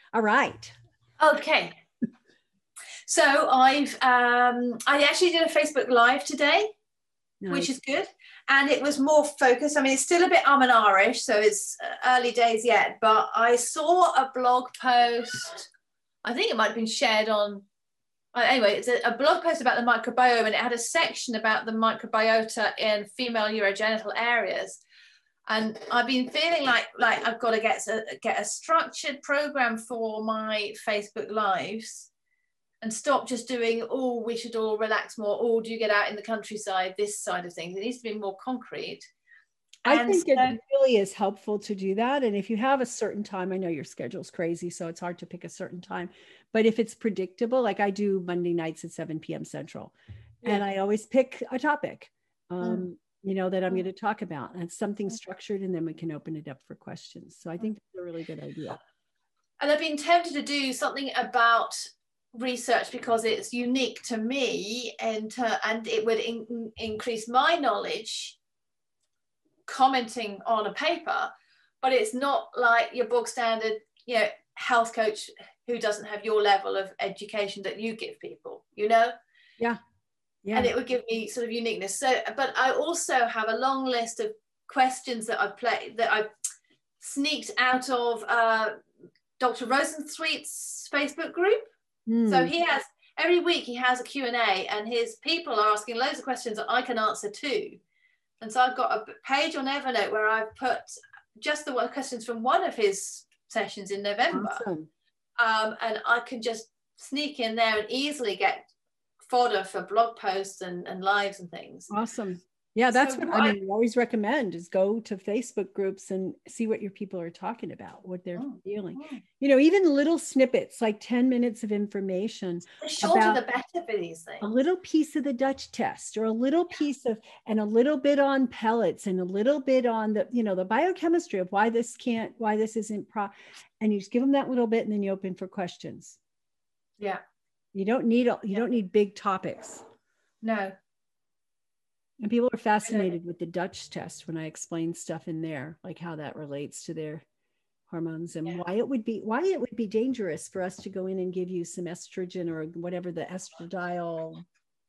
All right. Okay. So I actually did a Facebook Live today, Nice. which is good. And it was more focused. I mean, it's still a bit and ahh-ish, so it's early days yet, but I saw a blog post. I think it might have been shared on, anyway, it's a blog post about the microbiome, and it had a section about the microbiota in female urogenital areas. And I've been feeling like I've got to get a structured program for my Facebook Lives and stop just doing, oh, we should all relax more, or do you get out in the countryside, this side of things. It needs to be more concrete. I think it really is helpful to do that. And if you have a certain time, I know your schedule's crazy, so it's hard to pick a certain time, but if it's predictable, like I do Monday nights at 7 p.m. Central, and I always pick a topic, you know, that I'm going to talk about, and something structured, and then we can open it up for questions. So I think that's a really good idea. And I've been tempted to do something about research because it's unique to me, and it would increase my knowledge commenting on a paper, but it's not like your book standard, you know, health coach who doesn't have your level of education that you give people, you know? Yeah. And it would give me sort of uniqueness. So, but I also have a long list of questions that I've sneaked out of Dr. Rosensweet's Facebook group. So he has, every week he has a Q&A, and his people are asking loads of questions that I can answer too. And so I've got a page on Evernote where I've put just the questions from one of his sessions in November. Awesome. And I can just sneak in there and easily get fodder for blog posts and lives and things. Awesome. Yeah, that's what I mean. I always recommend is go to Facebook groups and see what your people are talking about, what they're feeling. You know, even little snippets, like 10 minutes of information. The shorter the better for these things. A little piece of the Dutch test, or a little piece of, and a little bit on pellets, and a little bit on the, you know, the biochemistry of why this isn't and you just give them that little bit, and then you open for questions. Yeah. You don't need big topics. No. And people are fascinated with the Dutch test when I explain stuff in there, like how that relates to their hormones, and why it would be dangerous for us to go in and give you some estrogen or whatever the estradiol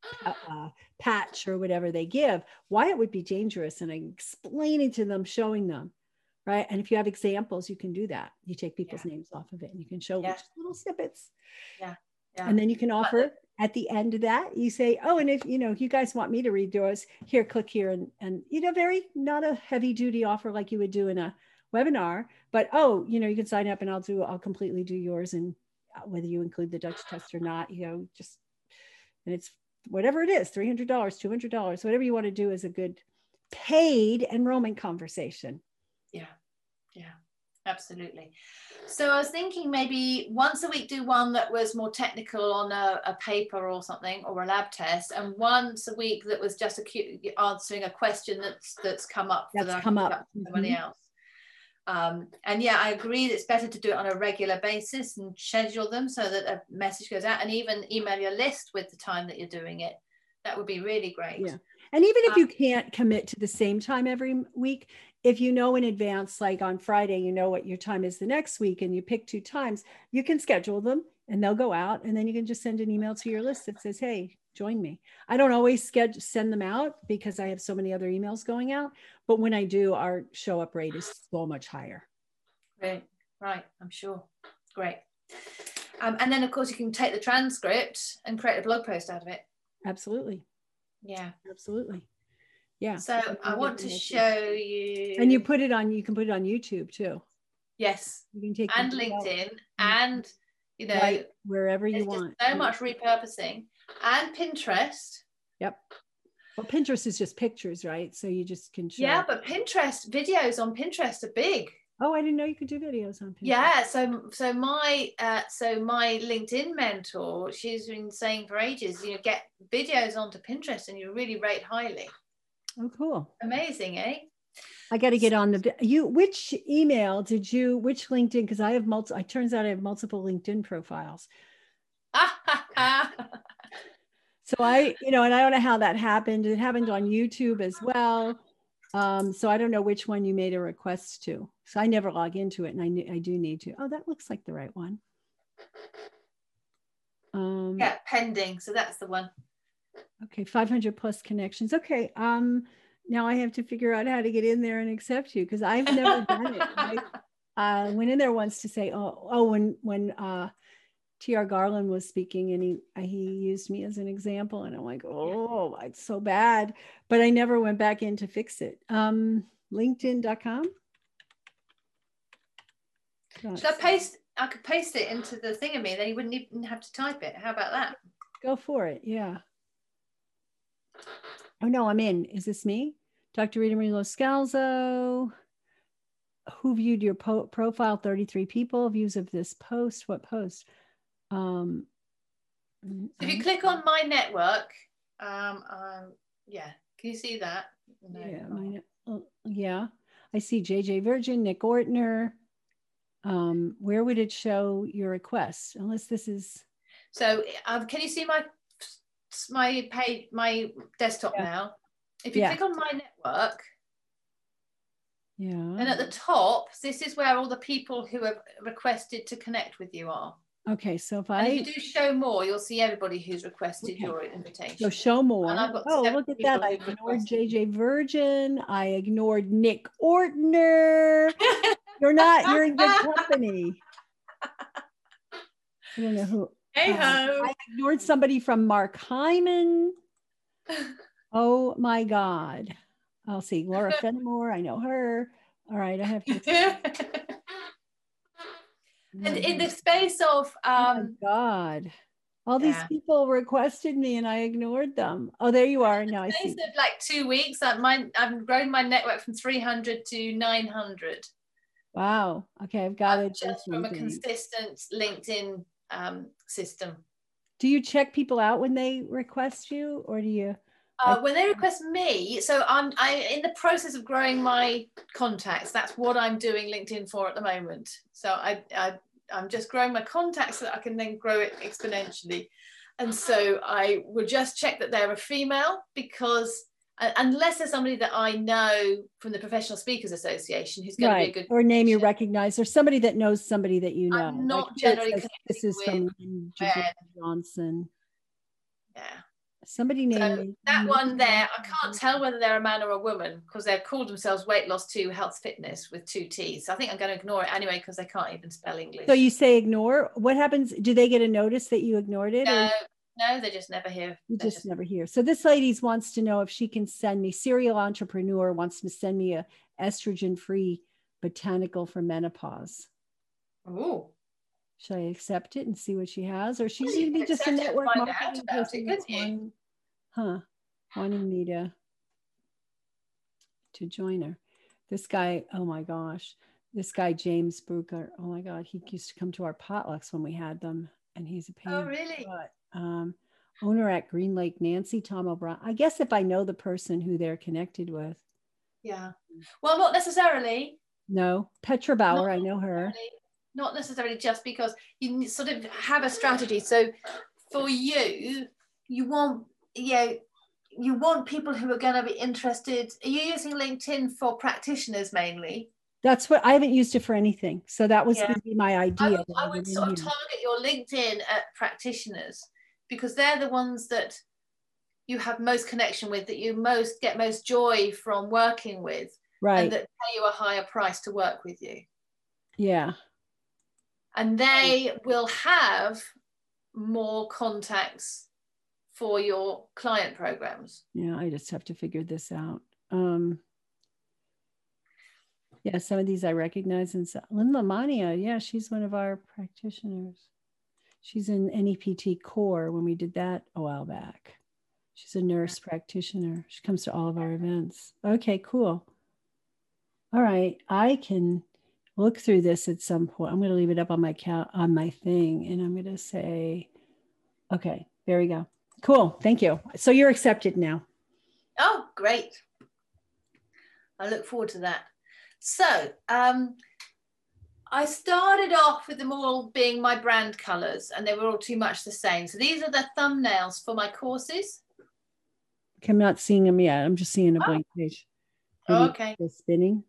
patch or whatever they give, why it would be dangerous. And I explain it to them, showing them, right? And if you have examples, you can do that. You take people's names off of it, and you can show just little snippets. Yeah. And then you can offer at the end of that, you say, oh, and if, you know, if you guys want me to read yours, here, click here. And, you know, not a heavy duty offer like you would do in a webinar, but, oh, you know, you can sign up and I'll completely do yours. And whether you include the Dutch test or not, you know, and it's whatever it is, $300, $200, whatever you want to do is a good paid enrollment conversation. Yeah. Yeah. Absolutely. So I was thinking maybe once a week do one that was more technical on a paper or something, or a lab test, and once a week that was just answering a question that's come up for somebody else. And yeah, I agree that it's better to do it on a regular basis and schedule them so that a message goes out, and even email your list with the time that you're doing it. That would be really great. Yeah. And even if you can't commit to the same time every week, if you know in advance, like on Friday, you know what your time is the next week, and you pick 2 times, you can schedule them and they'll go out, and then you can just send an email to your list that says, hey, join me. I don't always send them out because I have so many other emails going out, but when I do, our show up rate is so much higher. Great. Right. I'm sure. Great. And then of course you can take the transcript and create a blog post out of it. Absolutely. Yeah. Absolutely. Yeah. So I want to show you. And you can put it on YouTube too. Yes. You can take and LinkedIn and, you know, right, wherever you want. So much repurposing, and Pinterest. Yep. Well, Pinterest is just pictures, right? So you just can show. Yeah, but Pinterest videos on Pinterest are big. Oh, I didn't know you could do videos on Pinterest. Yeah, so my LinkedIn mentor, she's been saying for ages, you know, get videos onto Pinterest and you really rate highly. Oh, cool. Amazing, eh? I got to get on which LinkedIn, because I have it turns out I have multiple LinkedIn profiles. So and I don't know how that happened. It happened on YouTube as well. So I don't know which one you made a request to. So I never log into it, and I do need to. Oh, that looks like the right one. Yeah, pending. So that's the one. Okay, 500 plus connections. Okay. Now I have to figure out how to get in there and accept you because I've never done it. I went in there once to say, when T.R. Garland was speaking and he used me as an example, and I'm like, oh, it's so bad. But I never went back in to fix it. LinkedIn.com. Should I could paste it into the thingamy, then you wouldn't even have to type it. How about that? Go for it. Yeah. Oh no, I'm in. Is this me? Dr. Rita Marie Scalzo. Who viewed your profile? 33 people. Views of this post. What post? So if you click on my network, yeah, can you see that? No. Yeah, I see JJ Virgin, Nick Ortner. Where would it show your request? Unless this is. So can you see my page, my desktop now? If you click on my network, and at the top, this is where all the people who have requested to connect with you are. Okay, so if you do show more, you'll see everybody who's requested your invitation. So show more. Oh, look at that. I ignored JJ Virgin. I ignored Nick Ortner. You're in good company. I don't know who. Hey ho. I ignored somebody from Mark Hyman. Oh my God. I'll see. Laura Fenimore. I know her. All right. I have to. And in the space of oh my God, all these people requested me and I ignored them. Oh, there you are. Now I see. In the space of like 2 weeks, I've grown my network from 300 to 900. Wow. Okay, I've got it. Just from a consistent LinkedIn system. Do you check people out when they request you, or do you? When they request me, so I'm in the process of growing my contacts. That's what I'm doing LinkedIn for at the moment. So I'm just growing my contacts so that I can then grow it exponentially. And so I will just check that they're a female, because unless there's somebody that I know from the Professional Speakers Association who's going to be a good or name you recognize, or somebody that knows somebody that you know. I'm not generally connected. This is from Johnson. Yeah. Somebody named me. That one there, I can't tell whether they're a man or a woman because they've called themselves Weight Loss 2 Health Fitness with 2 T's. So I think I'm going to ignore it anyway because they can't even spell English. So you say ignore. What happens? Do they get a notice that you ignored it? No, they just never hear. You just never hear. So this lady wants to know if she can send me, serial entrepreneur wants to send me a estrogen-free botanical for menopause. Ooh. Should I accept it and see what she has? Or she's going to be just a network marketing person wanting me to join her. This guy, oh my gosh, this guy, James Brucker, oh my God, he used to come to our potlucks when we had them, and he's a pain. Oh, really? Owner at Green Lake, Nancy Tom O'Brien. I guess if I know the person who they're connected with. Yeah. Well, not necessarily. No. Petra Bauer, I know her. Not necessarily, just because you sort of have a strategy. So for you want, you want people who are going to be interested. Are you using LinkedIn for practitioners mainly? That's what I haven't used it for anything. So that was going to be my idea. I would sort of target your LinkedIn at practitioners, because they're the ones that you have most connection with, that you get most joy from working with, right? And that pay you a higher price to work with you. Yeah. And they will have more contacts for your client programs. Yeah, I just have to figure this out. Yeah, some of these I recognize. And Lynn Lamania, yeah, she's one of our practitioners. She's in NEPT Core when we did that a while back. She's a nurse practitioner. She comes to all of our events. Okay, cool. All right, I can look through this at some point. I'm going to leave it up on my thing, and I'm going to say, okay, there we go. Cool, thank you. So you're accepted now. Oh, great. I look forward to that. So I started off with them all being my brand colors, and they were all too much the same. So these are the thumbnails for my courses. Okay, I'm not seeing them yet. I'm just seeing a blank page. Oh, okay. The spinning.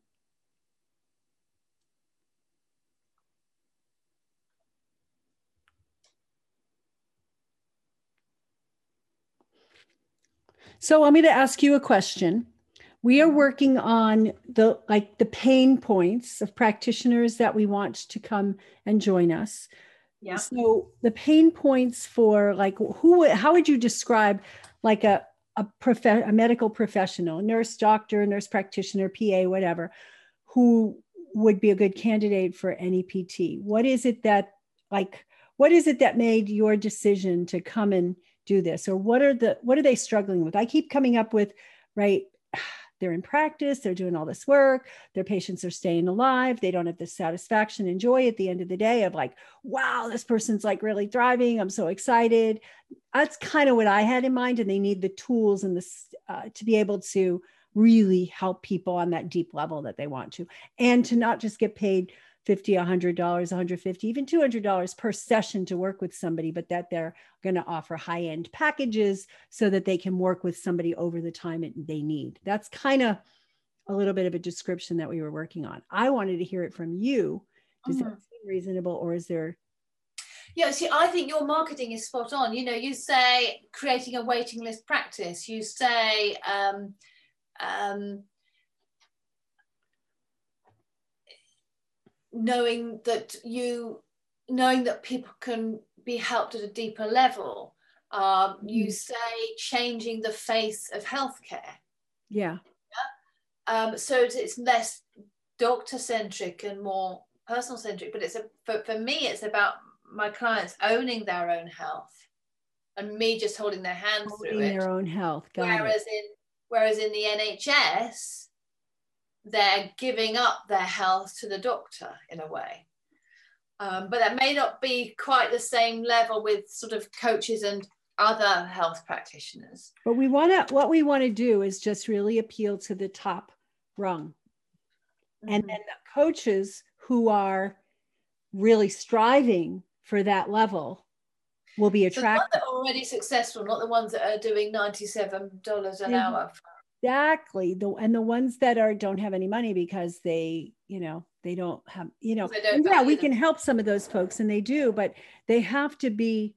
So I'm going to ask you a question. We are working on the pain points of practitioners that we want to come and join us. Yeah. So the pain points for how would you describe like a medical professional, nurse, doctor, nurse practitioner, PA, whatever, who would be a good candidate for NEPT? What is it that made your decision to come and do this? Or what are they struggling with? I keep coming up with, right, they're in practice, they're doing all this work, their patients are staying alive, they don't have the satisfaction and joy at the end of the day of like, wow, this person's like really thriving, I'm so excited. That's kind of what I had in mind. And they need the tools and to be able to really help people on that deep level that they want to, and to not just get paid $50, $100, $150, even $200 per session to work with somebody, but that they're going to offer high-end packages so that they can work with somebody over the time they need. That's kind of a little bit of a description that we were working on. I wanted to hear it from you. Does that seem reasonable, or is there? Yeah, see, I think your marketing is spot on. You know, you say creating a waiting list practice. You say knowing that people can be helped at a deeper level. You say changing the face of healthcare. Yeah. So it's less doctor-centric and more personal-centric, but for me, it's about my clients owning their own health and me just holding their hand through it. Their own health. Whereas in the NHS, they're giving up their health to the doctor in a way. But that may not be quite the same level with sort of coaches and other health practitioners. But what we want to do is just really appeal to the top rung. And then the coaches who are really striving for that level will be attracted. So not the already successful, not the ones that are doing $97 an hour. Exactly. The ones that don't have any money because they don't have, we can help some of those folks, and they do, but they have to be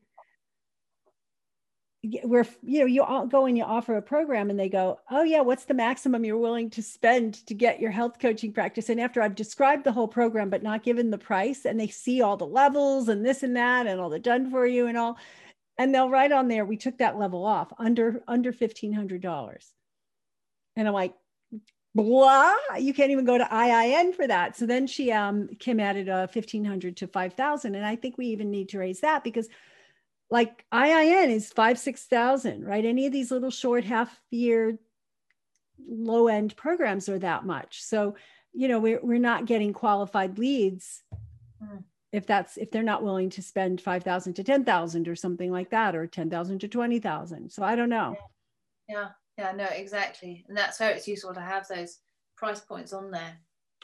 you all go and you offer a program and they go, oh yeah, what's the maximum you're willing to spend to get your health coaching practice? And after I've described the whole program, but not given the price, and they see all the levels and this and that and all the done for you and all, and they'll write on there, we took that level off under $1,500. And I'm like, blah, you can't even go to IIN for that. So then Kim added $1,500 to $5,000. And I think we even need to raise that, because like IIN is $5,000-$6,000, right? Any of these little short half-year low-end programs are that much. So, we're not getting qualified leads if they're not willing to spend $5,000 to $10,000 or something like that, or $10,000 to $20,000. So I don't know. Yeah, no, exactly. And that's where it's useful to have those price points on there.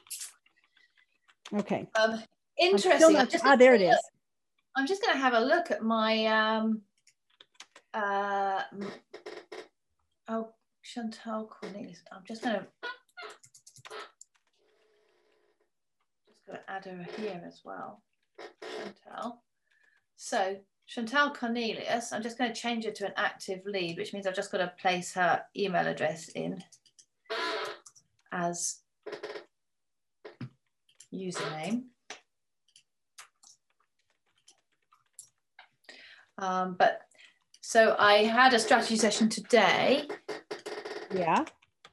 Okay. Interesting. There it is. I'm just going to have a look at my, Chantal Cornelius. I'm just going to add her here as well. Chantal. So Chantal Cornelius, I'm just going to change it to an active lead, which means I've just got to place her email address in as username. So I had a strategy session today. Yeah.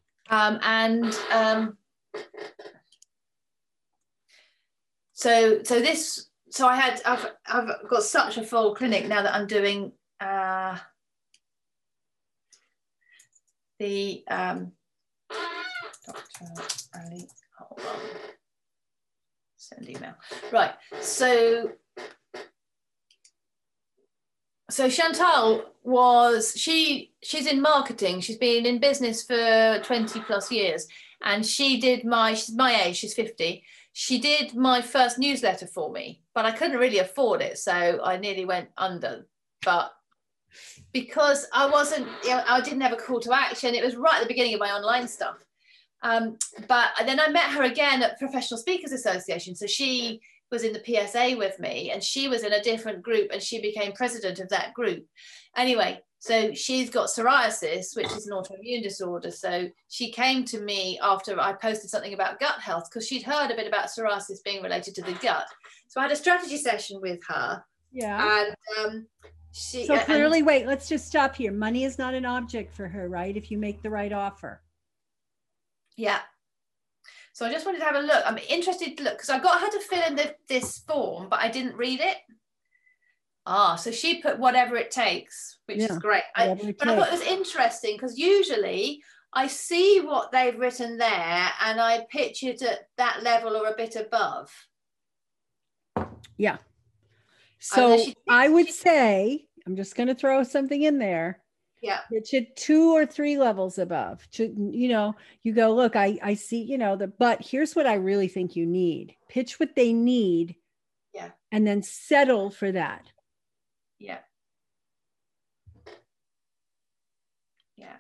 So I've got such a full clinic now that I'm doing the Dr. Ali, hold on. Send email. Right. So Chantal she's in marketing. She's been in business for 20 plus years. And she's my age, she's 50. She did my first newsletter for me, but I couldn't really afford it. So I nearly went under. But because I didn't have a call to action, it was right at the beginning of my online stuff. But then I met her again at Professional Speakers Association. So she was in the PSA with me, and she was in a different group, and she became president of that group. Anyway, So she's got psoriasis, which is an autoimmune disorder. So she came to me after I posted something about gut health because she'd heard a bit about psoriasis being related to the gut. So I had a strategy session with her. Yeah. And she. So clearly, wait, let's just stop here. Money is not an object for her, right? If you make the right offer. Yeah. So I just wanted to have a look. I'm interested to look because I got her to fill in this form, but I didn't read it. So she put whatever it takes, which is great. But I thought it was interesting because usually I see what they've written there and I pitch it at that level or a bit above. Yeah. So I would say, I'm just going to throw something in there. Yeah. Pitch it 2 or 3 levels above. You know, you go, look, I see, you know, but here's what I really think you need. Pitch what they need. Yeah. And then settle for that. Yeah. Yeah.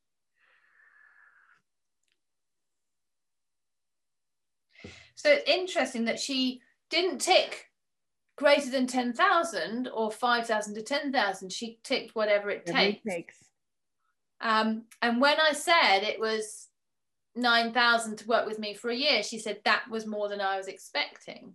So it's interesting that she didn't tick greater than 10,000 or 5,000 to 10,000. She ticked whatever it takes. And when I said it was 9,000 to work with me for a year, she said that was more than I was expecting.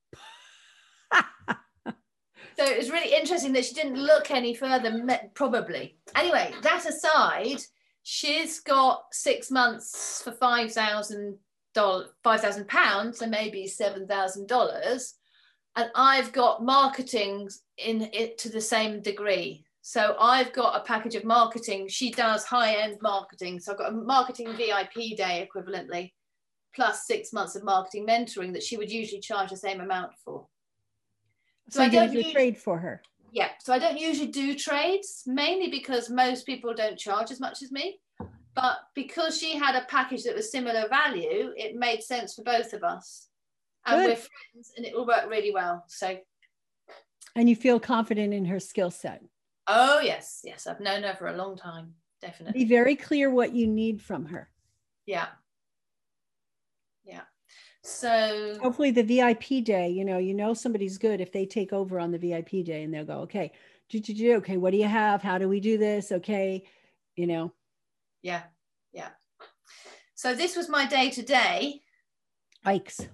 So it was really interesting that she didn't look any further, probably. Anyway, that aside, she's got 6 months for £5,000, so maybe $7,000. And I've got marketing in it to the same degree. So I've got a package of marketing. She does high-end marketing. So I've got a marketing VIP day equivalently, plus 6 months of marketing mentoring that she would usually charge the same amount for. So I don't usually trade for her. Yeah. So I don't usually do trades, mainly because most people don't charge as much as me. But because she had a package that was similar value, it made sense for both of us. And we're friends and it will work really well. So. And you feel confident in her skill set? Oh, yes. Yes. I've known her for a long time. Definitely. Be very clear what you need from her. Yeah. Yeah. So hopefully the VIP day, you know, somebody's good if they take over on the VIP day and they'll go, okay, okay, what do you have? How do we do this? Okay. You know? Yeah. Yeah. So this was my day to day. Yikes.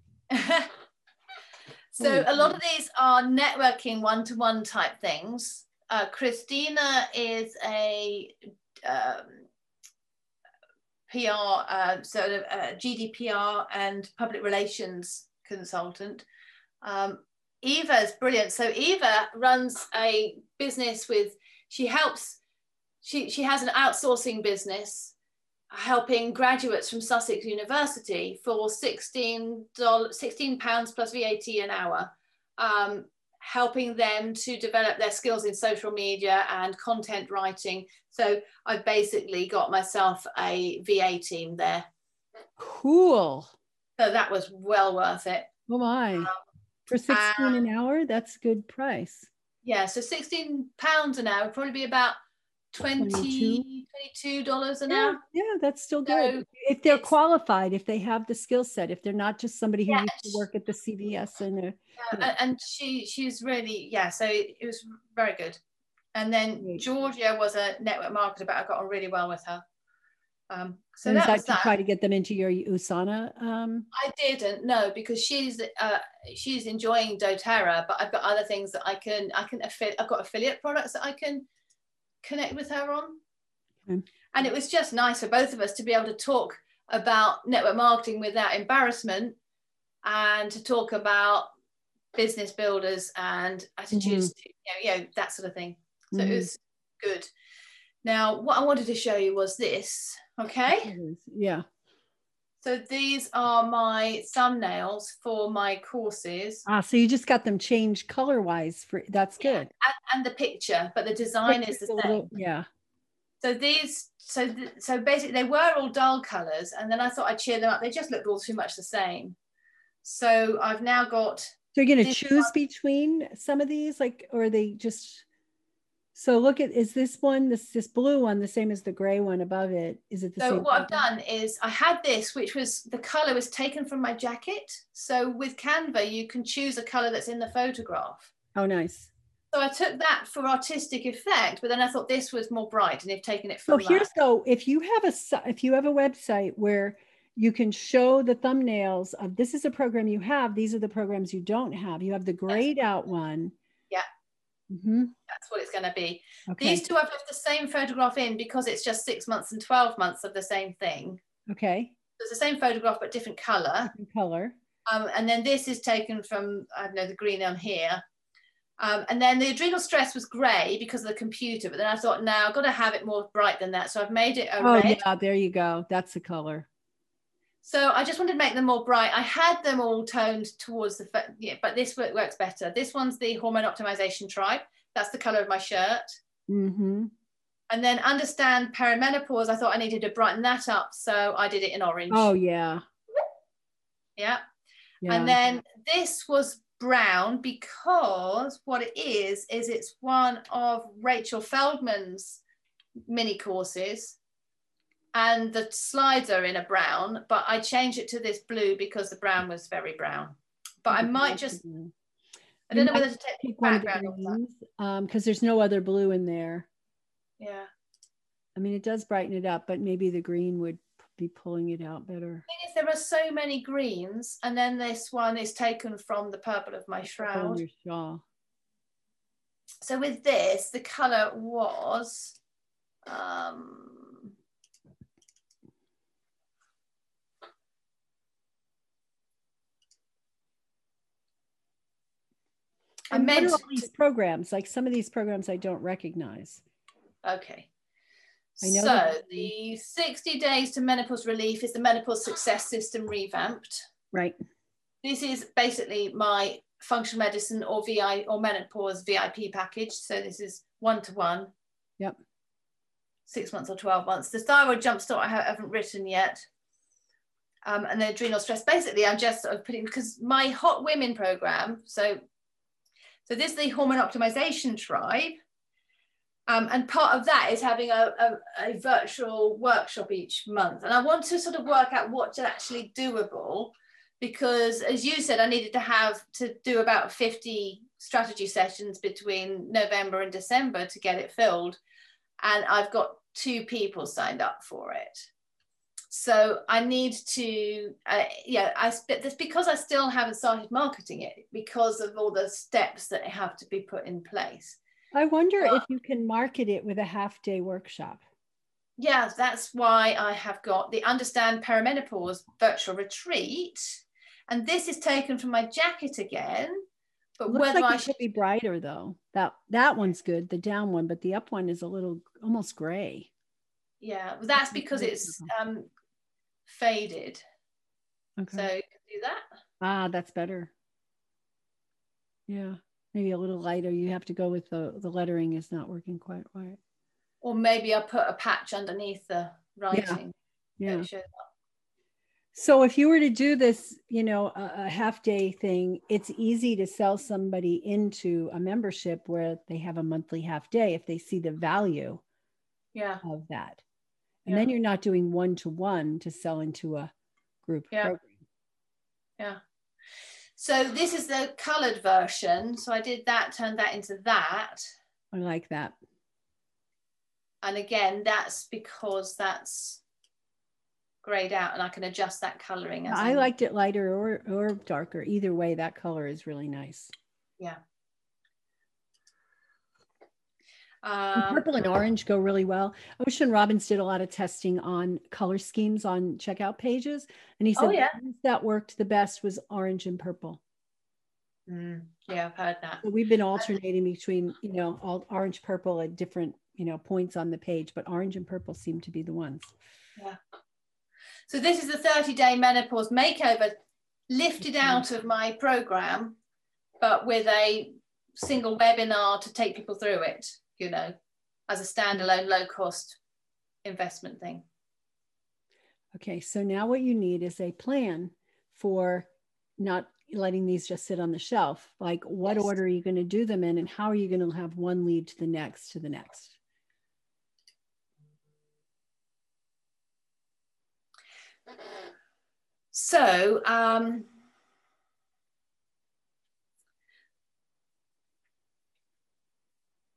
So a lot of these are networking one-to-one type things. Christina is a PR, sort of GDPR and public relations consultant. Eva is brilliant. So Eva runs a business she has an outsourcing business helping graduates from Sussex University for £16 plus VAT an hour, helping them to develop their skills in social media and content writing. So I've basically got myself a VA team there. Cool. So that was well worth it. Oh my. For 16 an hour, that's a good price. Yeah, so £16 an hour would probably be about $22 an hour. Yeah, that's still good. So if they're qualified, if they have the skill set, if they're not just somebody who used to work at the CVS and she's really, so it was very good. And then Georgia was a network marketer, but I got on really well with her. So that was that. Try to get them into your USANA? I didn't, no, because she's enjoying doTERRA, but I've got other things that I've got affiliate products that I can connect with her on. Okay. And it was just nice for both of us to be able to talk about network marketing without embarrassment and to talk about business builders and attitudes, that sort of thing. So it was good. Now, what I wanted to show you was this, okay? Yeah. So these are my thumbnails for my courses. So you just got them changed color-wise. That's good. And the picture, but the design is the same. Yeah. So these, so basically they were all dull colors, and then I thought I'd cheer them up. They just looked all too much the same. So I've now got. So you're going to choose between some of these, or are they just? So look at, is this one, this blue one, the same as the gray one above it? Is it the same? So what I've done is I had this, which was, the color was taken from my jacket. So with Canva, you can choose a color that's in the photograph. Oh, nice. So I took that for artistic effect, but then I thought this was more bright, and they've taken it So from here's, that. so if you have a website where you can show the thumbnails of, this is a program you have, these are the programs you don't have. You have the grayed out one. Yeah. Mm-hmm. That's what it's going to be. Okay. These two I've left the same photograph in because it's just 6 months and 12 months of the same thing. Okay. It's the same photograph but different color. Different color. And then this is taken from, I don't know, the green on here. And then the adrenal stress was grey because of the computer, but then I thought, no, I've got to have it more bright than that. So I've made it a red. Yeah, there you go. That's the color. So I just wanted to make them more bright. I had them all toned towards the, yeah, but this works better. This one's the Hormone Optimization Tribe. That's the color of my shirt. Mm-hmm. And then Understand Perimenopause, I thought I needed to brighten that up. So I did it in orange. Oh, yeah. Yeah. Yeah. And then this was brown because what it is it's one of Rachel Feldman's mini courses. And the slides are in a brown, but I changed it to this blue because the brown was very brown. But I might just, I don't know whether to take one of background the off that. because there's no other blue in there. Yeah. I mean, it does brighten it up, but maybe the green would be pulling it out better. The thing is, there are so many greens, and then this one is taken from the purple of my shroud. Your shawl. So with this, the color was, I meant all these programs, like some of these programs I don't recognize. Okay. I know so the 60 Days to Menopause Relief is the Menopause Success System revamped. Right. This is basically my functional medicine or VI or menopause VIP package. So this is 1-to-1. Yep. 6 months or 12 months. The thyroid jumpstart I haven't written yet. And the adrenal stress. Basically, I'm just sort of putting, because my Hot Women program, so this is the Hormone Optimization Tribe. And part of that is having a virtual workshop each month. And I want to sort of work out what's actually doable, because as you said, I needed to do about 50 strategy sessions between November and December to get it filled. And I've got 2 people signed up for it. So I need to, that's because I still haven't started marketing it because of all the steps that have to be put in place. I wonder if you can market it with a half-day workshop. Yeah, that's why I have got the Understand Perimenopause virtual retreat. And this is taken from my jacket again. But Looks whether like I it should be brighter though. That one's good, the down one, but the up one is a little almost gray. Yeah, that's because it's faded. Okay. So you can do that. Ah, that's better. Yeah. Maybe a little lighter. You have to go with the lettering is not working quite right. Or maybe I'll put a patch underneath the writing. Yeah. So if you were to do this, a half-day thing, it's easy to sell somebody into a membership where they have a monthly half-day if they see the value of that. And then you're not doing one-to-one to sell into a group program. Yeah. So this is the colored version. So I did that, turned that into that. I like that. And again, that's because that's grayed out and I can adjust that coloring. I liked it lighter or darker. Either way, that color is really nice. Yeah. Purple and orange go really well. Ocean Robbins did a lot of testing on color schemes on checkout pages. And he said the ones that worked the best was orange and purple. Yeah, I've heard that. So we've been alternating between, all orange, purple at different, points on the page, but orange and purple seem to be the ones. Yeah. So this is the 30-day menopause makeover lifted out of my program, but with a single webinar to take people through it, as a standalone low-cost investment thing. Okay, so now what you need is a plan for not letting these just sit on the shelf. Like what order are you going to do them in, and how are you going to have one lead to the next, to the next? So, so, 'cause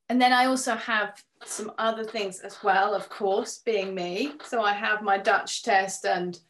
And then I also have some other things as well, of course, being me. So I have my Dutch test and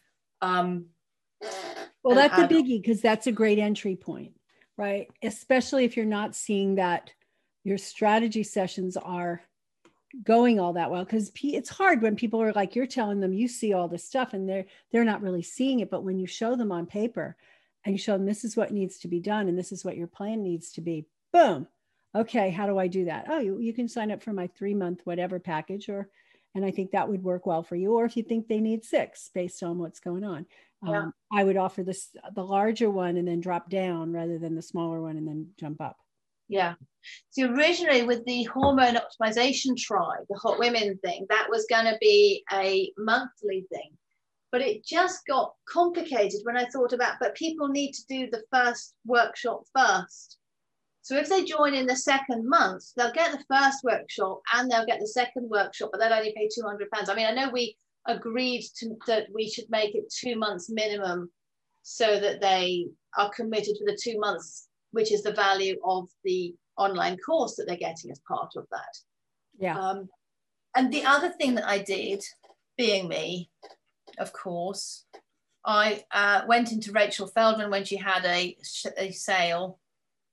well, that's a biggie because that's a great entry point, right? Especially if you're not seeing that your strategy sessions are going all that well, because it's hard when people are like, you're telling them you see all this stuff and they're not really seeing it. But when you show them on paper and you show them this is what needs to be done and this is what your plan needs to be, boom. Okay, how do I do that? Oh, you can sign up for my 3-month whatever package, and I think that would work well for you. Or if you think they need 6 based on what's going on, yeah. I would offer the larger one and then drop down rather than the smaller one and then jump up. Yeah. So originally with the hormone optimization tribe, the hot women thing, that was going to be a monthly thing, but it just got complicated when I thought about, but people need to do the first workshop first. So if they join in the second month, they'll get the first workshop and they'll get the second workshop, but they'll only pay £200. I mean, I know we agreed that we should make it 2 months minimum so that they are committed for the 2 months, which is the value of the online course that they're getting as part of that. Yeah. And the other thing that I did, being me, of course, I went into Rachel Feldman when she had a sale.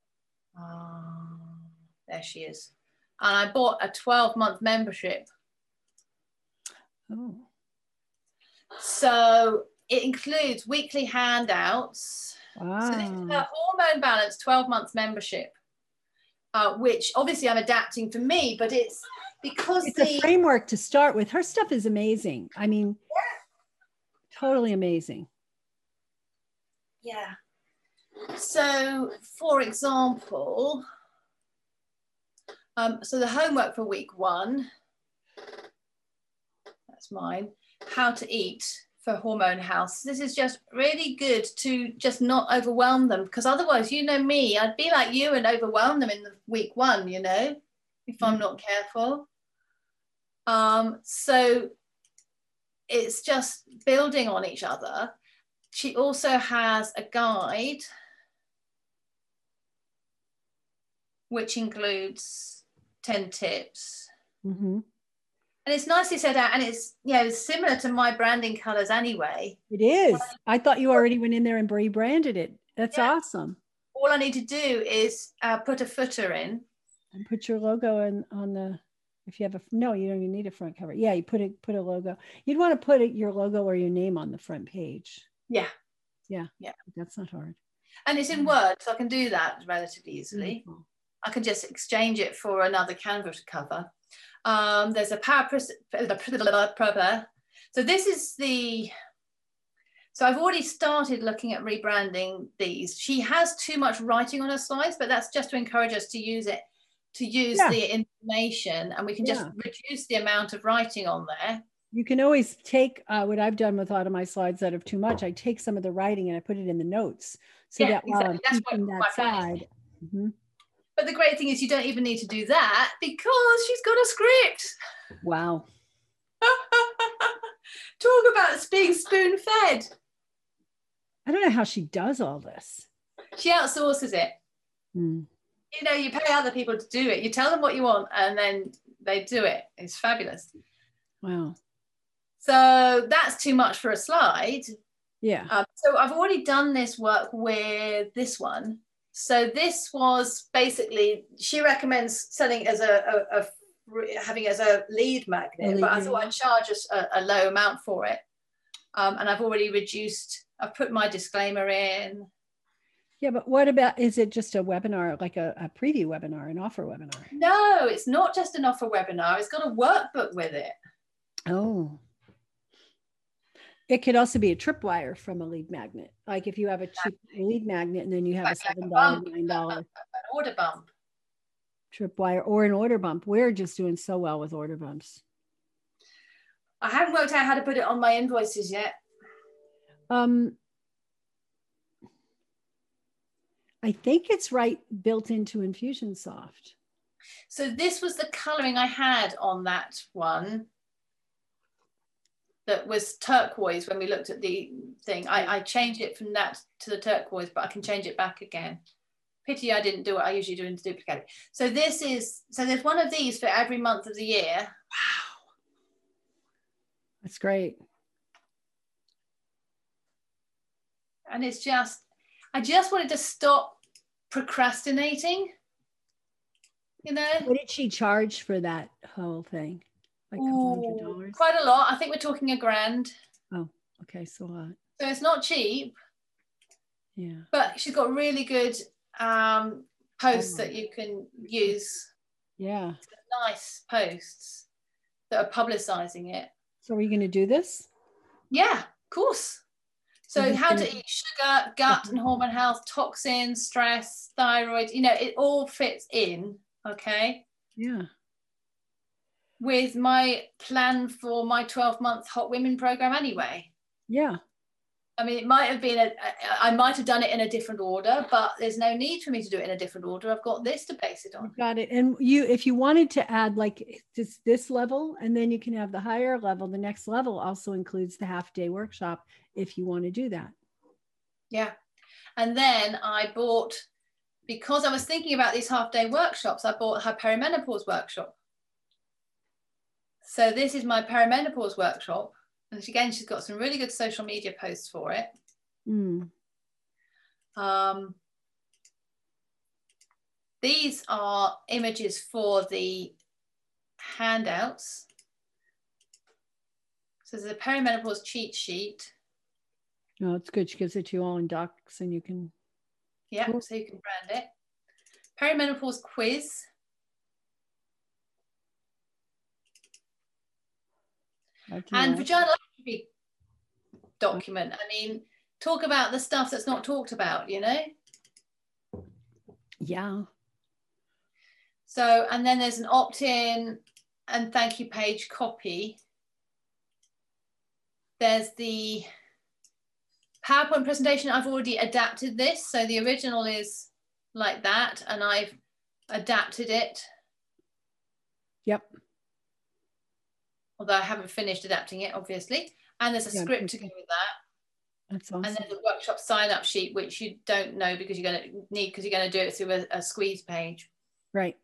There she is. And I bought a 12-month membership. Oh. So it includes weekly handouts. Wow. So this is a hormone balance 12 months membership, which obviously I'm adapting for me, but it's because it's a framework to start with. Her stuff is amazing. I mean, yeah. Totally amazing. Yeah. So for example, so the homework for week 1, that's mine, how to eat for hormone health. This is just really good to just not overwhelm them, because otherwise, you know me, I'd be like you and overwhelm them in the week 1, you know, if I'm not careful. So it's just building on each other. She also has a guide which includes 10 tips. Mm-hmm. And it's nicely set out, and it's, you know, similar to my branding colors anyway. It is. I thought you already went in there and rebranded it. That's awesome. All I need to do is put a footer in. And put your logo in on the, if you have no, you don't even need a front cover. Yeah, you put a logo. You'd want to put your logo or your name on the front page. Yeah. Yeah. Yeah. That's not hard. And it's in Word, so I can do that relatively easily. Wonderful. I can just exchange it for another canvas cover. There's a so this is the, so I've already started looking at rebranding these. She has too much writing on her slides, but that's just to encourage us to use it, to use the information, and we can just reduce the amount of writing on there. You can always take what I've done with a lot of my slides that have too much. I take some of the writing and I put it in the notes so that while I'm teaching that side. Mm-hmm. But the great thing is you don't even need to do that because she's got a script. Wow. Talk about being spoon-fed. I don't know how she does all this. She outsources it. Mm. You know, you pay other people to do it. You tell them what you want and then they do it. It's fabulous. Wow. So that's too much for a slide. Yeah. So I've already done this work with this one. So this was basically, she recommends selling as having as a lead magnet, but I thought I'd charge a low amount for it. And I've already reduced, I've put my disclaimer in. Yeah, but what about, is it just a webinar, like a preview webinar, an offer webinar? No, it's not just an offer webinar. It's got a workbook with it. Oh. It could also be a tripwire from a lead magnet. Like if you have a cheap lead magnet and then you have like a $7, $9. An order bump. Tripwire or an order bump. We're just doing so well with order bumps. I haven't worked out how to put it on my invoices yet. I think it's built into Infusionsoft. So this was the coloring I had on that one. That was turquoise when we looked at the thing. I changed it from that to the turquoise, but I can change it back again. Pity I didn't do it. I usually do it duplicate. So there's one of these for every month of the year. Wow. That's great. And it's just, I just wanted to stop procrastinating, you know. What did she charge for that whole thing? Like $200? Quite a lot. I think we're talking $1,000. Oh, okay, so a lot. So it's not cheap. Yeah. But she's got really good posts that you can use. Yeah. Nice posts that are publicizing it. So are you going to do this? Yeah, of course. So how to eat sugar, gut and hormone health, toxins, stress, thyroid, you know, it all fits in, okay? Yeah. With my plan for my 12-month Hot Women program anyway. Yeah. I mean, it might have been, I might have done it in a different order, but there's no need for me to do it in a different order. I've got this to base it on. Got it. And if you wanted to add like this level, and then you can have the higher level, the next level also includes the half-day workshop if you want to do that. Yeah. And then I bought, because I was thinking about these half-day workshops, I bought her perimenopause workshop. So this is my perimenopause workshop. And again, she's got some really good social media posts for it. Mm. These are images for the handouts. So there's a perimenopause cheat sheet. No, it's good. She gives it to you all in docs and you can. Yeah, cool. So you can brand it. Perimenopause quiz. And vaginal atrophy document. I mean, talk about the stuff that's not talked about, you know? Yeah. So, and then there's an opt-in and thank you page copy. There's the PowerPoint presentation. I've already adapted this. So the original is like that, and I've adapted it. Yep. Although I haven't finished adapting it, obviously. And there's a script to go with that. That's awesome. And there's a workshop sign-up sheet, which you don't know because you're going to need, because you're going to do it through a squeeze page. Right.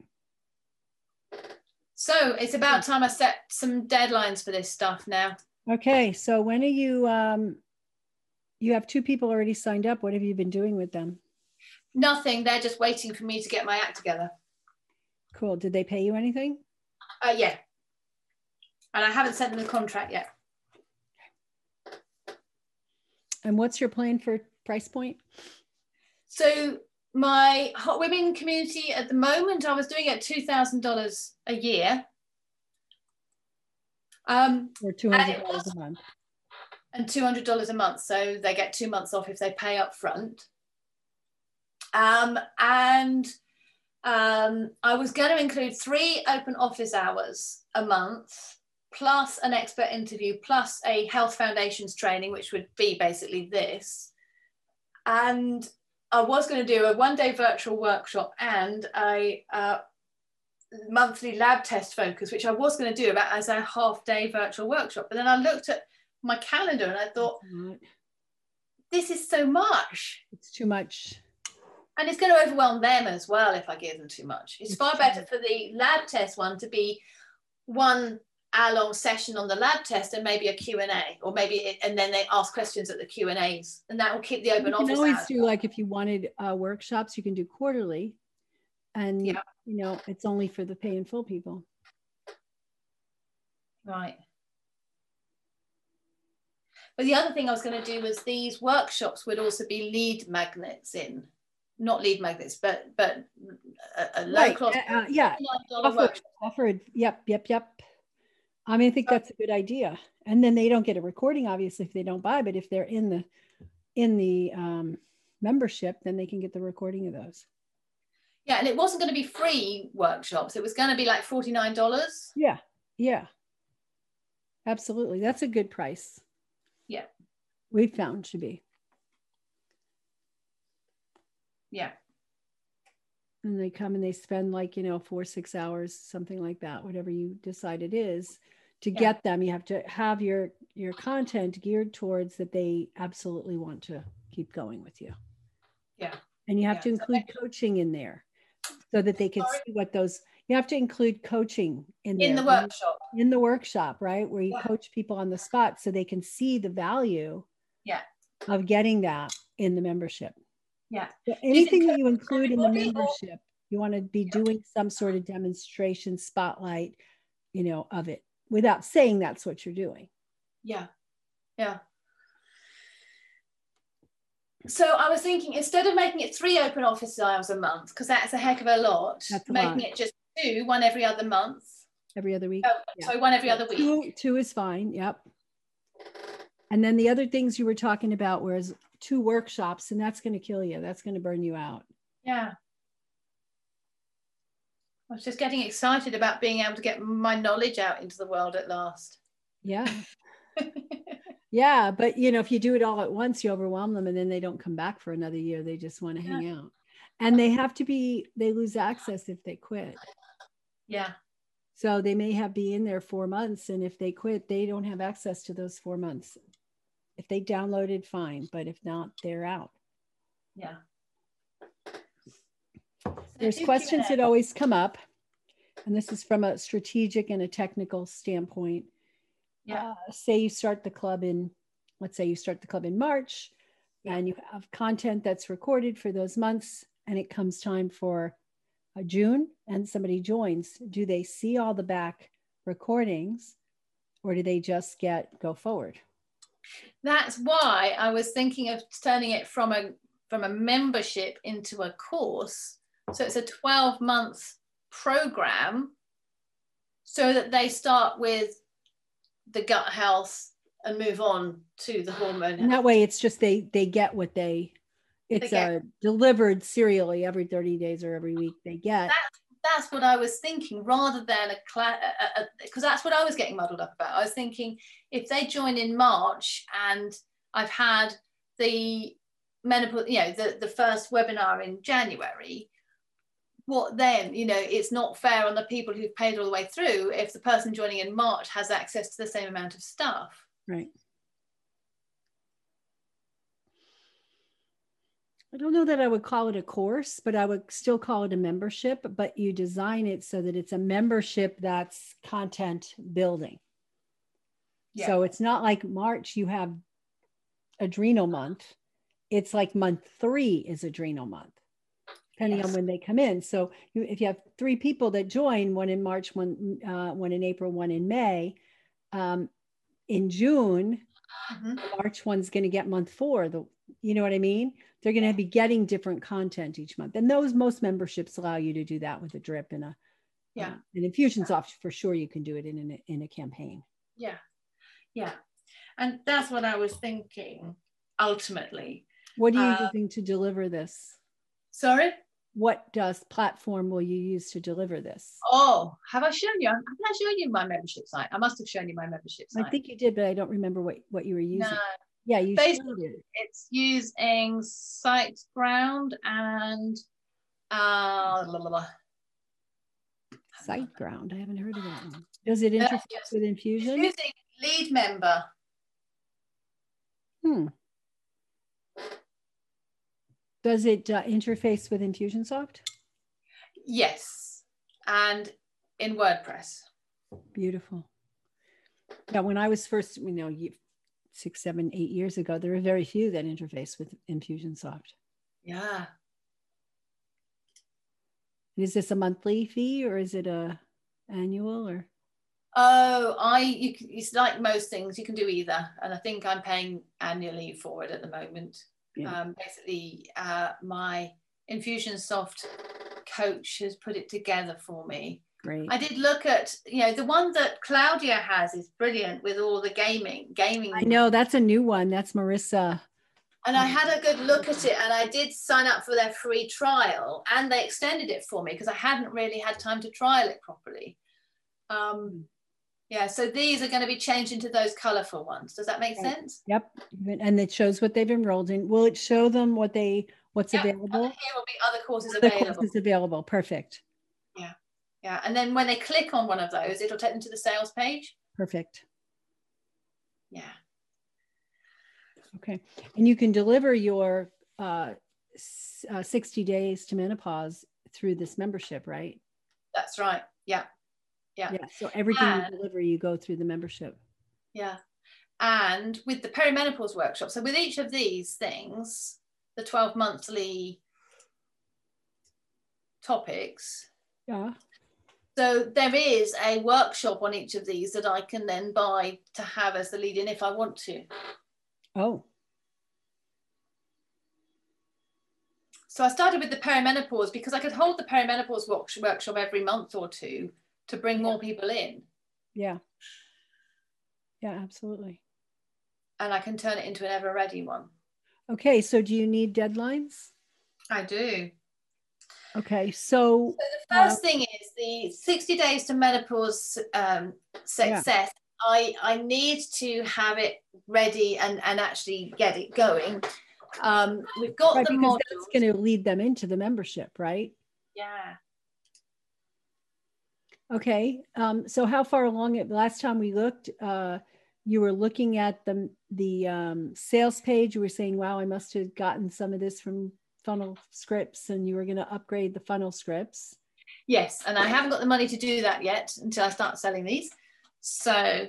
So it's about time I set some deadlines for this stuff now. Okay. So when are you, you have 2 people already signed up. What have you been doing with them? Nothing. They're just waiting for me to get my act together. Cool. Did they pay you anything? Yeah. And I haven't sent them the contract yet. And what's your plan for price point? So my Hot Women community at the moment, I was doing it $2,000 a year. Or $200 a month. And $200 a month. So they get 2 months off if they pay up front. I was going to include 3 open office hours a month, plus an expert interview, plus a health foundations training, which would be basically this. And I was going to do a 1-day virtual workshop and a monthly lab test focus, which I was going to do about as a half-day virtual workshop. But then I looked at my calendar and I thought, this is so much. It's too much. And it's going to overwhelm them as well if I give them too much. It's far better for the lab test one to be 1 hour-long session on the lab test and maybe a Q&A, or maybe, and then they ask questions at the Q&As, and that will keep the open office. You can always do, like, if you wanted workshops, you can do quarterly, and you know, it's only for the pay in full people. Right. But the other thing I was going to do was these workshops would also be lead magnets in. Not lead magnets, but a low cost. Yeah. Offered. Yep. I mean, I think that's a good idea. And then they don't get a recording, obviously, if they don't buy, but if they're in the membership, then they can get the recording of those. Yeah, and it wasn't going to be free workshops. It was going to be like $49. Yeah. Absolutely. That's a good price. Yeah. We found to be. Yeah. And they come and they spend, like, 4 or 6 hours, something like that, whatever you decide it is. To get them, you have to have your content geared towards that they absolutely want to keep going with you. Yeah. And you have to include coaching in there so that they can see what those, you have to include coaching in there. In the workshop. In the workshop, right? Where you coach people on the spot so they can see the value of getting that in the membership. Yeah. So anything that you include in the membership, you want to be doing some sort of demonstration spotlight, you know, of it without saying that's what you're doing. Yeah. Yeah. So I was thinking, instead of making it 3 open office hours a month, because that's a heck of a lot, making it just 2, one every other month. Every other week. So one every other week. Two is fine. Yep. And then the other things you were talking about was 2 workshops, and that's going to kill you. That's going to burn you out. Yeah. I was just getting excited about being able to get my knowledge out into the world at last. Yeah. Yeah. But, you know, if you do it all at once, you overwhelm them and then they don't come back for another year. They just want to hang out. And they have to be, they lose access if they quit. Yeah. So they may have be in there 4 months. And if they quit, they don't have access to those 4 months. If they downloaded, fine. But if not, they're out. Yeah. There's questions that always come up. And this is from a strategic and a technical standpoint. Yeah. Say you start the club in, let's say you start the club in March and you have content that's recorded for those months and it comes time for June and somebody joins. Do they see all the back recordings or do they just go forward? That's why I was thinking of turning it from a membership into a course. So it's a 12-month program so that they start with the gut health and move on to the hormone. And that way it's just they get what it's delivered serially every 30 days or every week they get. That's what I was thinking, rather than because that's what I was getting muddled up about. I was thinking if they join in March and I've had the menopause, you know, the first webinar in January, what then? You know, it's not fair on the people who've paid all the way through if the person joining in March has access to the same amount of stuff. Right. I don't know that I would call it a course, but I would still call it a membership, but you design it so that it's a membership that's content building. Yeah. So it's not like March, you have adrenal month. It's like month 3 is adrenal month, depending on when they come in. So if you have 3 people that join, one in March, one in April, one in May, in June, March one's going to get month 4. You know what I mean? They're going to be getting different content each month. And most memberships allow you to do that with a drip and an Infusionsoft. For sure, you can do it in a campaign. Yeah. Yeah. And that's what I was thinking ultimately. What are you using to deliver this? Sorry? What platform will you use to deliver this? Oh, have I shown you? Haven't I shown you my membership site? I must have shown you my membership site. I think you did, but I don't remember what you were using. No. Yeah, you showed it. It's using SiteGround and SiteGround. I haven't heard of that one. Does it interface with Infusion? It's using Lead Member. Does it interface with Infusionsoft? Yes, and in WordPress. Beautiful. Yeah, when I was first, 6, 7, 8 years ago, there were very few that interface with Infusionsoft. Yeah. Is this a monthly fee or is it a annual or? Oh, it's like most things, you can do either. And I think I'm paying annually for it at the moment. Yeah. Basically, my Infusionsoft coach has put it together for me. Great. I did look at, the one that Claudia has is brilliant with all the gaming. I know, that's a new one. That's Marissa. And I had a good look at it and I did sign up for their free trial and they extended it for me because I hadn't really had time to trial it properly. Yeah, so these are going to be changed into those colorful ones. Does that make sense? Yep. And it shows what they've enrolled in. Will it show them what's available? Here will be other courses available. Courses available. Perfect. Yeah. Yeah. And then when they click on one of those, it'll take them to the sales page. Perfect. Yeah. Okay. And you can deliver your 60 days to menopause through this membership, right? That's right. Yeah. Yeah. Yeah. So everything you deliver, you go through the membership. Yeah. And with the perimenopause workshop, so with each of these things, the 12 monthly topics. Yeah. So there is a workshop on each of these that I can then buy to have as the lead in if I want to. Oh. So I started with the perimenopause because I could hold the perimenopause workshop every month or two to bring more people in. Yeah. Yeah, absolutely. And I can turn it into an ever ready one. Okay. So do you need deadlines? I do. Okay. So the first thing is the 60 days to menopause success. Yeah. I need to have it ready and actually get it going. We've got the modules. That's going to lead them into the membership, right? Yeah. Okay. So how far along it? Last time we looked, you were looking at the sales page. You were saying, wow, I must have gotten some of this from funnel scripts, and you were going to upgrade the funnel scripts. Yes. And I haven't got the money to do that yet until I start selling these. So,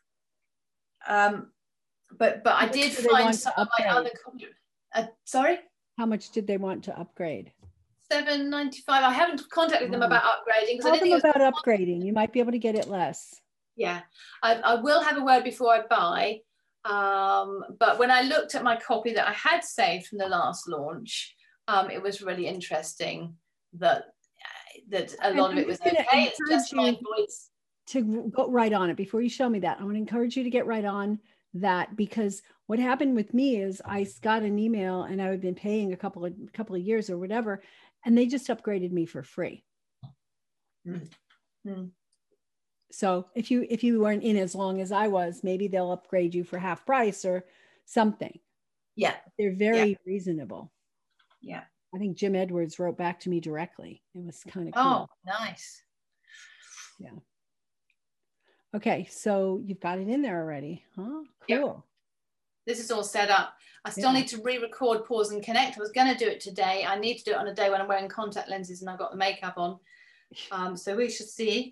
but I did find some of my other, sorry? How much did they want to upgrade? $7.95. I haven't contacted them about upgrading. Tell them about upgrading. You might be able to get it less. Yeah, I will have a word before I buy. But when I looked at my copy that I had saved from the last launch, it was really interesting that a lot of it was okay. It's just my voice. To go right on it before you show me that. I want to encourage you to get right on that, because what happened with me is I got an email and I had been paying a couple of years or whatever, and they just upgraded me for free. Mm-hmm. So if you weren't in as long as I was, maybe they'll upgrade you for half price or something. Yeah. They're very reasonable. Yeah. I think Jim Edwards wrote back to me directly. It was kind of cool. Oh, nice. Yeah. Okay. So you've got it in there already, huh? Cool. Yeah. This is all set up. I still need to re-record, pause and connect. I was going to do it today. I need to do it on a day when I'm wearing contact lenses and I've got the makeup on. So we should see.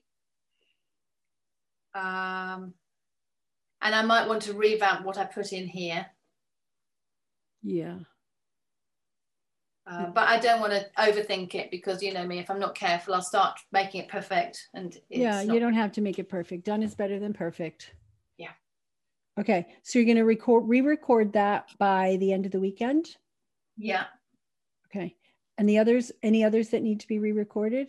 And I might want to revamp what I put in here. Yeah. But I don't want to overthink it, because you know me, if I'm not careful, I'll start making it perfect. And you don't have to make it perfect. Done is better than perfect. Yeah. Okay. So you're going to re-record that by the end of the weekend? Yeah. Okay. And any others that need to be re-recorded?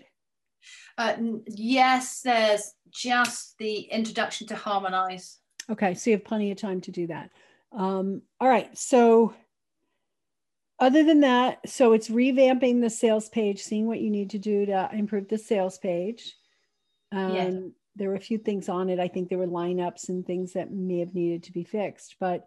Yes, there's just the introduction to Harmonize. Okay. So you have plenty of time to do that. All right. So other than that, so it's revamping the sales page, seeing what you need to do to improve the sales page. Yes. There were a few things on it. I think there were lineups and things that may have needed to be fixed. But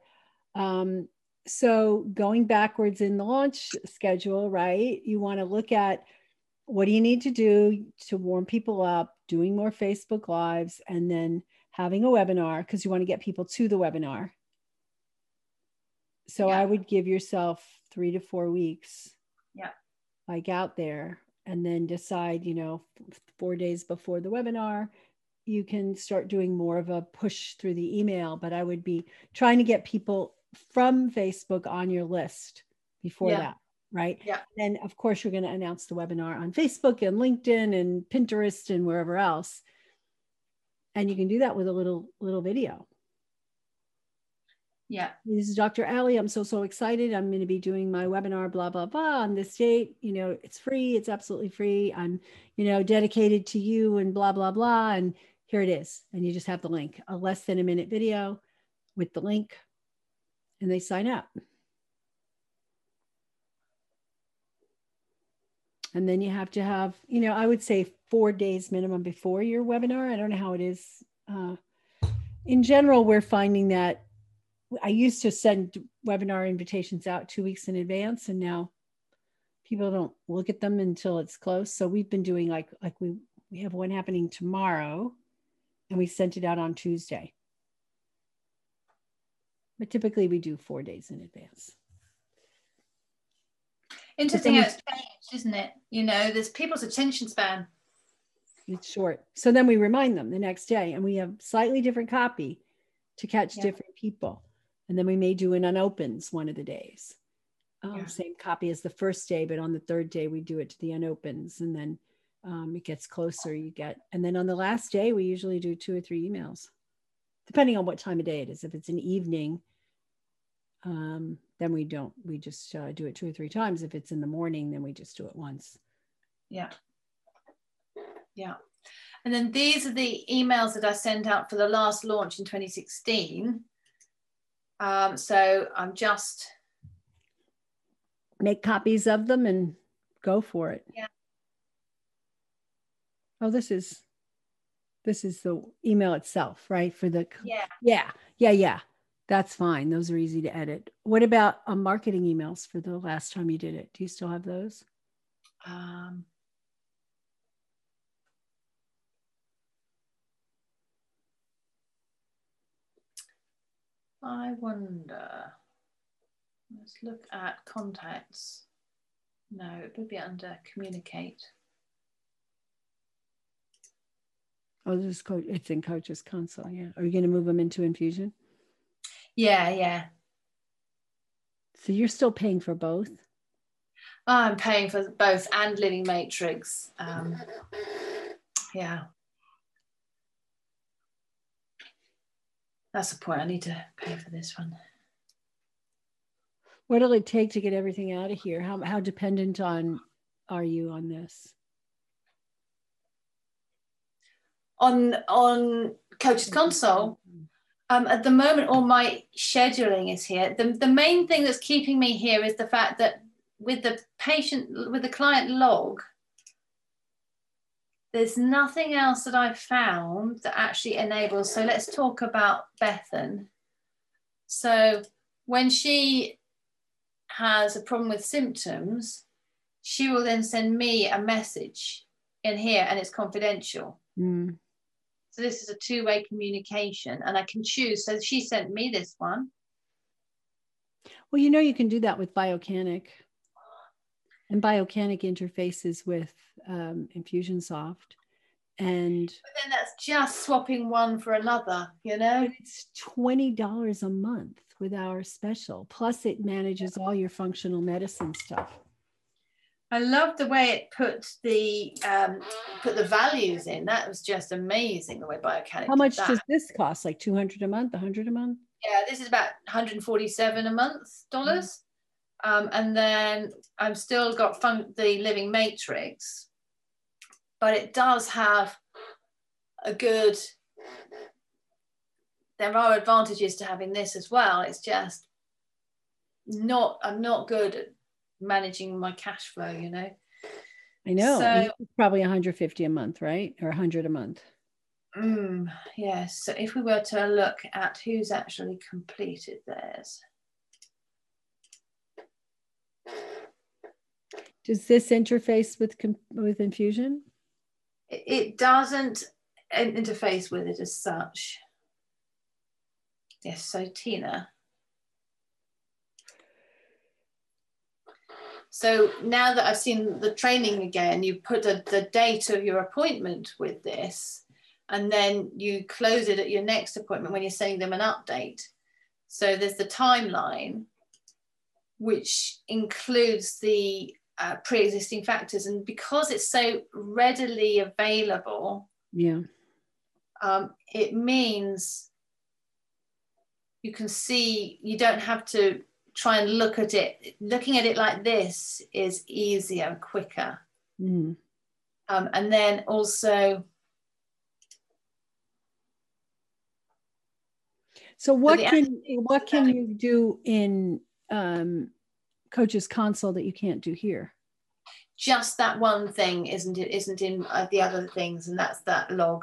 so going backwards in the launch schedule, right? You want to look at what do you need to do to warm people up, doing more Facebook Lives, and then having a webinar, because you want to get people to the webinar. So I would give yourself 3 to 4 weeks. Yeah. Like out there, and then decide, 4 days before the webinar, you can start doing more of a push through the email. But I would be trying to get people from Facebook on your list before that, right? Yeah. Then of course you're going to announce the webinar on Facebook and LinkedIn and Pinterest and wherever else. And you can do that with a little video. Yeah. This is Dr. Ali. I'm so excited. I'm going to be doing my webinar, blah, blah, blah, on this date. It's free. It's absolutely free. I'm, dedicated to you and blah, blah, blah. And here it is. And you just have the link, a less than a minute video with the link, and they sign up. And then you have to have, I would say 4 days minimum before your webinar. I don't know how it is. In general, we're finding that I used to send webinar invitations out 2 weeks in advance, and now people don't look at them until it's close. So we've been doing like we have one happening tomorrow, and we sent it out on Tuesday. But typically we do 4 days in advance. Interesting how it's changed, isn't it? You know, there's people's attention span. It's short. So then we remind them the next day, and we have slightly different copy to catch different people. And then we may do an unopens one of the days. Same copy as the first day, but on the third day we do it to the unopens, and then it gets closer. And then on the last day we usually do 2 or 3 emails, depending on what time of day it is. If it's an evening, then we don't. We just do it 2 or 3 times. If it's in the morning, then we just do it once. Yeah. And then these are the emails that I sent out for the last launch in 2016. So I'm just make copies of them and go for it. Yeah. Oh, this is the email itself, right? For the yeah. That's fine. Those are easy to edit. What about marketing emails for the last time you did it? Do you still have those? I wonder. Let's look at contacts. No, it would be under communicate. Oh, it's in Coach's Console. Yeah. Are you going to move them into Infusion? Yeah. So you're still paying for both? I'm paying for both and Living Matrix. Yeah. That's the point. I need to pay for this one. What'll it take to get everything out of here? How dependent are you on this? On Coach's Console, at the moment, all my scheduling is here. The main thing that's keeping me here is the fact that with the client log, there's nothing else that I've found that actually enables. So let's talk about Bethan. So when she has a problem with symptoms, she will then send me a message in here, and it's confidential. So this is a 2-way communication, and I can choose. So she sent me this one. Well, you can do that with Biocanic. And Biocanic interfaces with Infusionsoft. But then that's just swapping one for another, But it's $20 a month with our special. Plus it manages all your functional medicine stuff. I love the way it put the values in. That was just amazing, the way Biocanic. How much does this cost? Like $200 a month, $100 a month? Yeah, this is about $147 a month dollars. And then I've still got the Living Matrix, but it does have there are advantages to having this as well. It's just I'm not good at managing my cash flow, I know. So, it's probably $150 a month, right? Or $100 a month. Yes. So if we were to look at who's actually completed theirs. Does this interface with Infusion? It doesn't interface with it as such. Yes, so Tina. So now that I've seen the training again, you put the date of your appointment with this, and then you close it at your next appointment when you're sending them an update. So there's the timeline, which includes the pre-existing factors, and because it's so readily available, it means you can see, you don't have to try and look at it. Looking at it like this is easier, quicker. And then also, so what can you do in Coach's Console that you can't do here? Just that one thing isn't in the other things, and that's that log.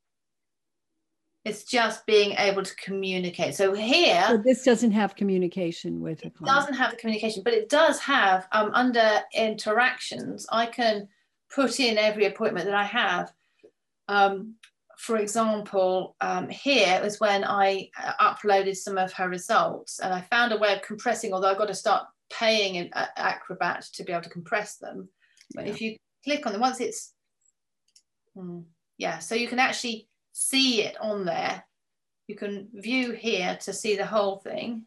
It's just being able to communicate. So here, so this doesn't have communication with a client. It doesn't have the communication, but it does have under interactions. I can put in every appointment that I have. For example, here was when I uploaded some of her results, and I found a way of compressing. Although I've got to start paying an Acrobat to be able to compress them. But if you click on them, once it's, yeah, so you can actually see it on there. You can view here to see the whole thing.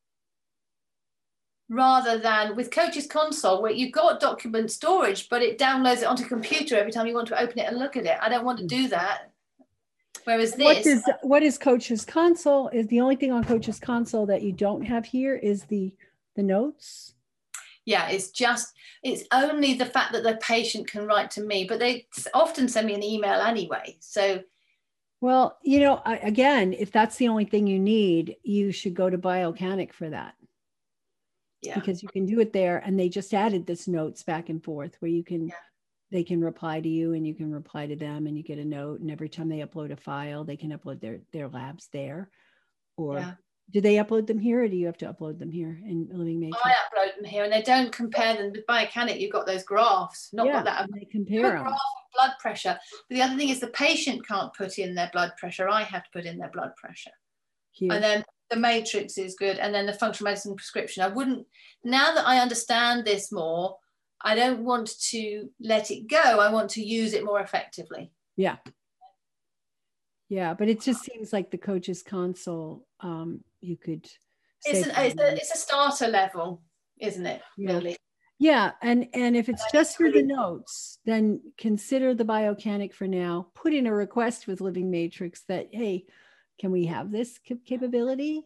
Rather than with Coach's Console, where you've got document storage, but it downloads it onto a computer every time you want to open it and look at it. I don't want to do that. Whereas this, what is Coach's Console is the only thing on Coach's Console that you don't have here is the notes. Yeah, it's only the fact that the patient can write to me, but they often send me an email anyway. So, well, you know, again, if that's the only thing you need, you should go to Biocanic for that. Yeah. Because you can do it there, and they just added this notes back and forth where you can, they can reply to you and you can reply to them, and you get a note, and every time they upload a file, they can upload their labs there. Or do they upload them here, or do you have to upload them here in Living Matrix? I upload them here, and they don't compare them with Biocanic. You've got those graphs, not got that. They compare them. Graph of blood pressure. But the other thing is the patient can't put in their blood pressure. I have to put in their blood pressure. Here. And then the matrix is good, and then the functional medicine prescription. I wouldn't, now that I understand this more, I don't want to let it go. I want to use it more effectively. Yeah. Yeah, but it just seems like the Coach's Console, you could. It's a starter level, isn't it? Really. Yeah, and if it's just for the notes, then consider the Biocanic for now. Put in a request with Living Matrix that, hey, can we have this capability?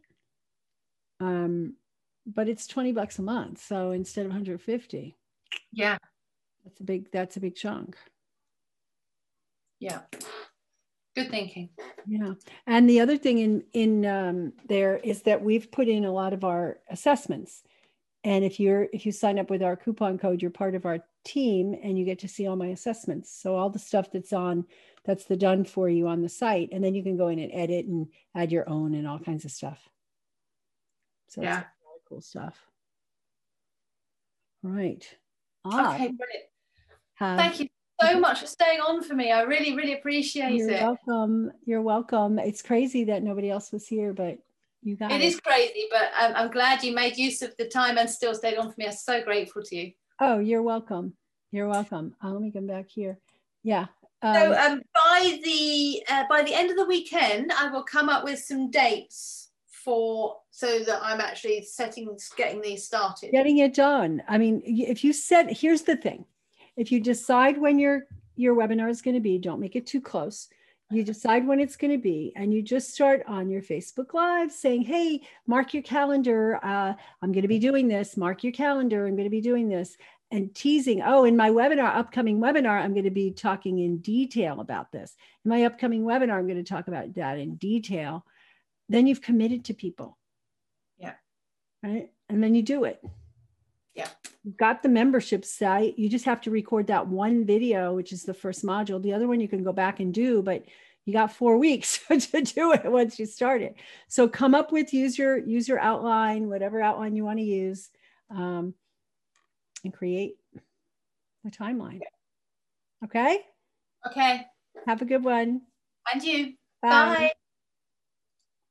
But it's $20 a month, so instead of 150. Yeah, that's a big chunk. Yeah, good thinking. Yeah, and the other thing in there is that we've put in a lot of our assessments, and if you sign up with our coupon code, you're part of our team, and you get to see all my assessments. So all the stuff that's the done for you on the site, and then you can go in and edit and add your own and all kinds of stuff. So it's really cool stuff. Right. Okay, brilliant. Thank you so much for staying on for me. I really, really appreciate it. You're welcome. You're welcome. It's crazy that nobody else was here, but you got it. It is crazy, but I'm glad you made use of the time and still stayed on for me. I'm so grateful to you. Oh, you're welcome. You're welcome. Let me come back here. Yeah. So by the end of the weekend, I will come up with some dates so that I'm actually getting these started. Getting it done. I mean, if you here's the thing. If you decide when your webinar is going to be, don't make it too close. You decide when it's going to be, and you just start on your Facebook Live saying, hey, mark your calendar. I'm going to be doing this. Mark your calendar. I'm going to be doing this. And teasing, in my upcoming webinar, I'm going to be talking in detail about this. In my upcoming webinar, I'm going to talk about that in detail. Then you've committed to people. Yeah. Right. And then you do it. Yeah. You've got the membership site. You just have to record that one video, which is the first module. The other one you can go back and do, but you got 4 weeks to do it once you start it. So come up with, use your outline, whatever outline you want to use. And create a timeline. Okay? Okay. Have a good one. And you. Bye. Bye.